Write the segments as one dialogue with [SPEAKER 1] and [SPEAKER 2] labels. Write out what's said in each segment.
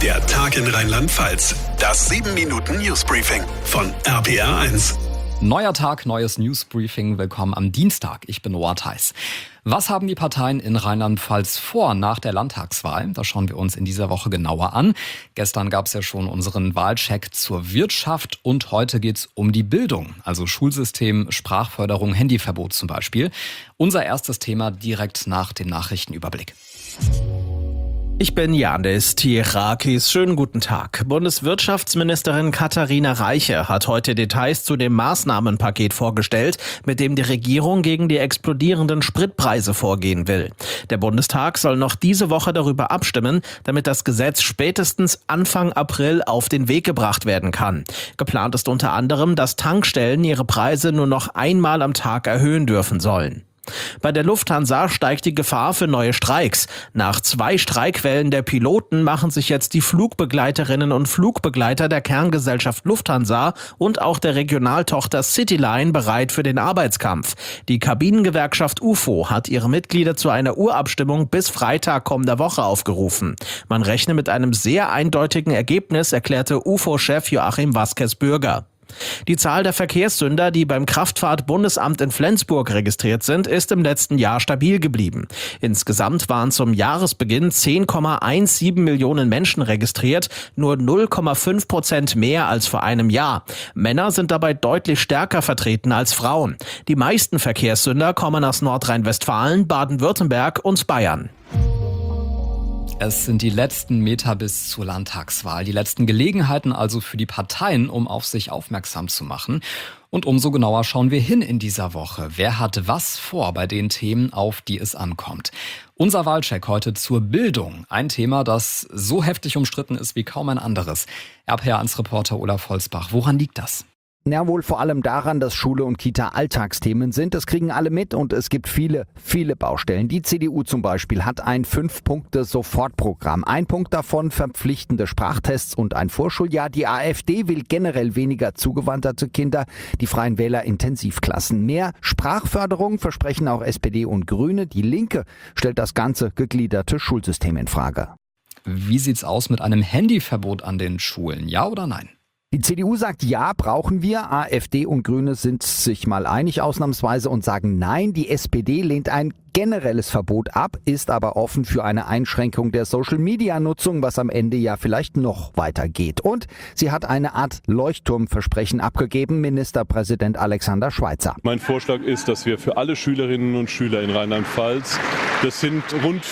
[SPEAKER 1] Der Tag in Rheinland-Pfalz. Das 7-Minuten-Newsbriefing von RPR1.
[SPEAKER 2] Neuer Tag, neues Newsbriefing. Willkommen am Dienstag. Ich bin Noah Theis. Was haben die Parteien in Rheinland-Pfalz vor nach der Landtagswahl? Das schauen wir uns in dieser Woche genauer an. Gestern gab es ja schon unseren Wahlcheck zur Wirtschaft und heute geht's um die Bildung. Also Schulsystem, Sprachförderung, Handyverbot zum Beispiel. Unser erstes Thema direkt nach dem Nachrichtenüberblick.
[SPEAKER 3] Ich bin Janis Tierakis. Schönen guten Tag. Bundeswirtschaftsministerin Katharina Reiche hat heute Details zu dem Maßnahmenpaket vorgestellt, mit dem die Regierung gegen die explodierenden Spritpreise vorgehen will. Der Bundestag soll noch diese Woche darüber abstimmen, damit das Gesetz spätestens Anfang April auf den Weg gebracht werden kann. Geplant ist unter anderem, dass Tankstellen ihre Preise nur noch einmal am Tag erhöhen dürfen sollen. Bei der Lufthansa steigt die Gefahr für neue Streiks. Nach 2 Streikwellen der Piloten machen sich jetzt die Flugbegleiterinnen und Flugbegleiter der Kerngesellschaft Lufthansa und auch der Regionaltochter Cityline bereit für den Arbeitskampf. Die Kabinengewerkschaft UFO hat ihre Mitglieder zu einer Urabstimmung bis Freitag kommender Woche aufgerufen. Man rechne mit einem sehr eindeutigen Ergebnis, erklärte UFO-Chef Joachim Vasquez-Bürger. Die Zahl der Verkehrssünder, die beim Kraftfahrt-Bundesamt in Flensburg registriert sind, ist im letzten Jahr stabil geblieben. Insgesamt waren zum Jahresbeginn 10,17 Millionen Menschen registriert, nur 0,5% mehr als vor einem Jahr. Männer sind dabei deutlich stärker vertreten als Frauen. Die meisten Verkehrssünder kommen aus Nordrhein-Westfalen, Baden-Württemberg und Bayern.
[SPEAKER 2] Es sind die letzten Meter bis zur Landtagswahl, die letzten Gelegenheiten also für die Parteien, um auf sich aufmerksam zu machen. Und umso genauer schauen wir hin in dieser Woche. Wer hat was vor bei den Themen, auf die es ankommt? Unser Wahlcheck heute zur Bildung. Ein Thema, das so heftig umstritten ist wie kaum ein anderes. RPR1-Reporter Olaf Holzbach, woran liegt das?
[SPEAKER 4] Ja, wohl vor allem daran, dass Schule und Kita Alltagsthemen sind. Das kriegen alle mit und es gibt viele Baustellen. Die CDU zum Beispiel hat ein 5-Punkte-Sofortprogramm. Ein Punkt davon verpflichtende Sprachtests und ein Vorschuljahr. Die AfD will generell weniger zugewanderte Kinder, die Freien Wähler Intensivklassen. Mehr Sprachförderung versprechen auch SPD und Grüne. Die Linke stellt das ganze gegliederte Schulsystem in Frage.
[SPEAKER 2] Wie sieht's aus mit einem Handyverbot an den Schulen? Ja oder nein?
[SPEAKER 4] Die CDU sagt, ja, brauchen wir. AfD und Grüne sind sich mal einig ausnahmsweise und sagen nein. Die SPD lehnt ein generelles Verbot ab, ist aber offen für eine Einschränkung der Social-Media-Nutzung, was am Ende ja vielleicht noch weitergeht. Und sie hat eine Art Leuchtturmversprechen abgegeben, Ministerpräsident Alexander Schweitzer.
[SPEAKER 5] Mein Vorschlag ist, dass wir für alle Schülerinnen und Schüler in Rheinland-Pfalz, das sind rund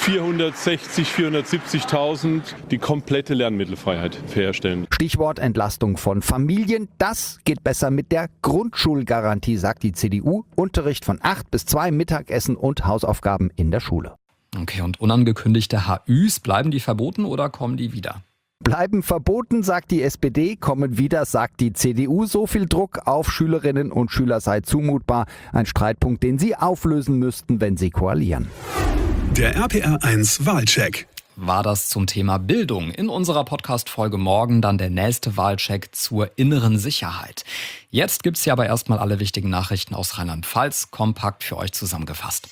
[SPEAKER 5] 470.000, die komplette Lernmittelfreiheit herstellen.
[SPEAKER 4] Stichwort Entlastung von Familien. Das geht besser mit der Grundschulgarantie, sagt die CDU. Unterricht von 8 bis 2, Mittagessen und Hausaufgaben in der Schule.
[SPEAKER 2] Okay, und unangekündigte HÜs, bleiben die verboten oder kommen die wieder?
[SPEAKER 4] Bleiben verboten, sagt die SPD, kommen wieder, sagt die CDU. So viel Druck auf Schülerinnen und Schüler sei zumutbar. Ein Streitpunkt, den sie auflösen müssten, wenn sie koalieren.
[SPEAKER 1] Der RPR1 Wahlcheck.
[SPEAKER 2] War das zum Thema Bildung. In unserer Podcast-Folge morgen dann der nächste Wahlcheck zur inneren Sicherheit. Jetzt gibt's ja aber erstmal alle wichtigen Nachrichten aus Rheinland-Pfalz, kompakt für euch zusammengefasst.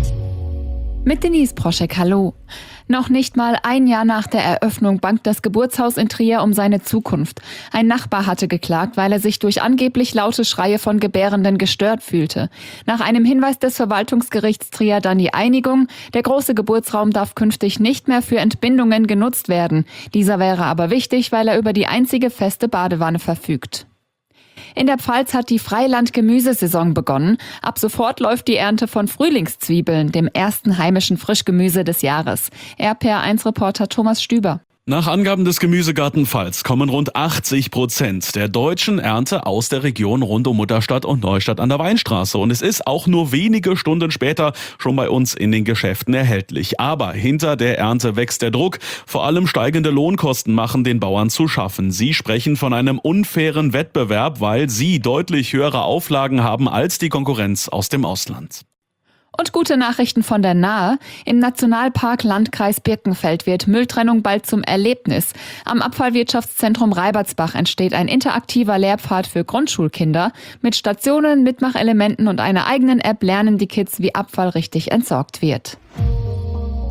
[SPEAKER 6] Mit Denise Proschek, hallo. Noch nicht mal ein Jahr nach der Eröffnung bangt das Geburtshaus in Trier um seine Zukunft. Ein Nachbar hatte geklagt, weil er sich durch angeblich laute Schreie von Gebärenden gestört fühlte. Nach einem Hinweis des Verwaltungsgerichts Trier dann die Einigung, der große Geburtsraum darf künftig nicht mehr für Entbindungen genutzt werden. Dieser wäre aber wichtig, weil er über die einzige feste Badewanne verfügt. In der Pfalz hat die Freiland-Gemüsesaison begonnen. Ab sofort läuft die Ernte von Frühlingszwiebeln, dem ersten heimischen Frischgemüse des Jahres. RPR1-Reporter Thomas Stüber.
[SPEAKER 7] Nach Angaben des Gemüsegarten Pfalz kommen rund 80% der deutschen Ernte aus der Region rund um Mutterstadt und Neustadt an der Weinstraße. Und es ist auch nur wenige Stunden später schon bei uns in den Geschäften erhältlich. Aber hinter der Ernte wächst der Druck. Vor allem steigende Lohnkosten machen den Bauern zu schaffen. Sie sprechen von einem unfairen Wettbewerb, weil sie deutlich höhere Auflagen haben als die Konkurrenz aus dem Ausland.
[SPEAKER 6] Und gute Nachrichten von der Nahe. Im Nationalpark Landkreis Birkenfeld wird Mülltrennung bald zum Erlebnis. Am Abfallwirtschaftszentrum Reibertsbach entsteht ein interaktiver Lehrpfad für Grundschulkinder. Mit Stationen, Mitmachelementen und einer eigenen App lernen die Kids, wie Abfall richtig entsorgt wird.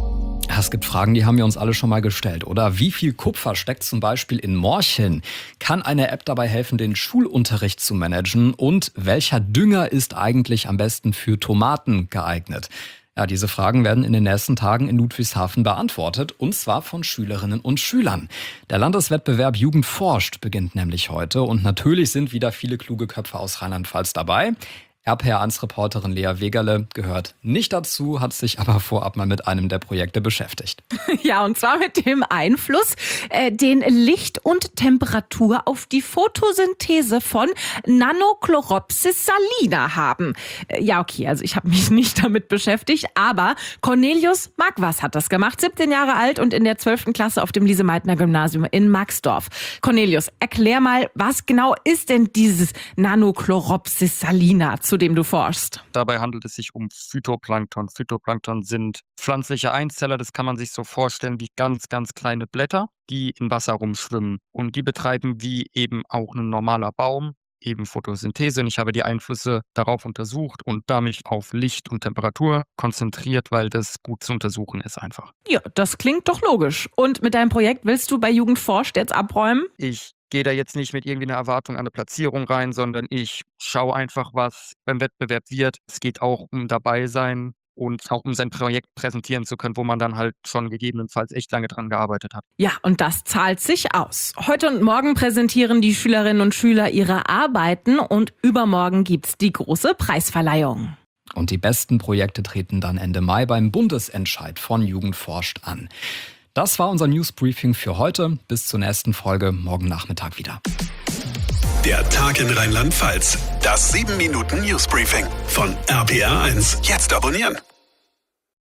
[SPEAKER 2] Es gibt Fragen, die haben wir uns alle schon mal gestellt, oder? Wie viel Kupfer steckt zum Beispiel in Morcheln? Kann eine App dabei helfen, den Schulunterricht zu managen? Und welcher Dünger ist eigentlich am besten für Tomaten geeignet? Ja, diese Fragen werden in den nächsten Tagen in Ludwigshafen beantwortet, und zwar von Schülerinnen und Schülern. Der Landeswettbewerb Jugend forscht beginnt nämlich heute, und natürlich sind wieder viele kluge Köpfe aus Rheinland-Pfalz dabei. RPR1-Reporterin Lea Wegerle gehört nicht dazu, hat sich aber vorab mal mit einem der Projekte beschäftigt.
[SPEAKER 8] Ja, und zwar mit dem Einfluss, den Licht und Temperatur auf die Photosynthese von Nanochloropsis salina haben. Ja, okay, also ich habe mich nicht damit beschäftigt, aber Cornelius Magwas hat das gemacht, 17 Jahre alt und in der 12. Klasse auf dem Lise-Meitner-Gymnasium in Maxdorf. Cornelius, erklär mal, was genau ist denn dieses Nanochloropsis salina, zu dem du forschst?
[SPEAKER 9] Dabei handelt es sich um Phytoplankton. Phytoplankton sind pflanzliche Einzeller, das kann man sich so vorstellen wie ganz, ganz kleine Blätter, die im Wasser rumschwimmen. Und die betreiben wie eben auch ein normaler Baum eben Photosynthese. Und ich habe die Einflüsse darauf untersucht und da mich auf Licht und Temperatur konzentriert, weil das gut zu untersuchen ist einfach.
[SPEAKER 8] Ja, das klingt doch logisch. Und mit deinem Projekt willst du bei Jugend forscht jetzt abräumen?
[SPEAKER 9] Ich gehe da jetzt nicht mit irgendwie einer Erwartung an eine Platzierung rein, sondern ich schaue einfach, was beim Wettbewerb wird. Es geht auch um dabei sein und auch um sein Projekt präsentieren zu können, wo man dann halt schon gegebenenfalls echt lange dran gearbeitet hat.
[SPEAKER 8] Ja, und das zahlt sich aus. Heute und morgen präsentieren die Schülerinnen und Schüler ihre Arbeiten und übermorgen gibt's die große Preisverleihung.
[SPEAKER 2] Und die besten Projekte treten dann Ende Mai beim Bundesentscheid von Jugend forscht an. Das war unser Newsbriefing für heute. Bis zur nächsten Folge morgen Nachmittag wieder.
[SPEAKER 1] Der Tag in Rheinland-Pfalz. Das 7-Minuten-Newsbriefing von RPR1. Jetzt abonnieren.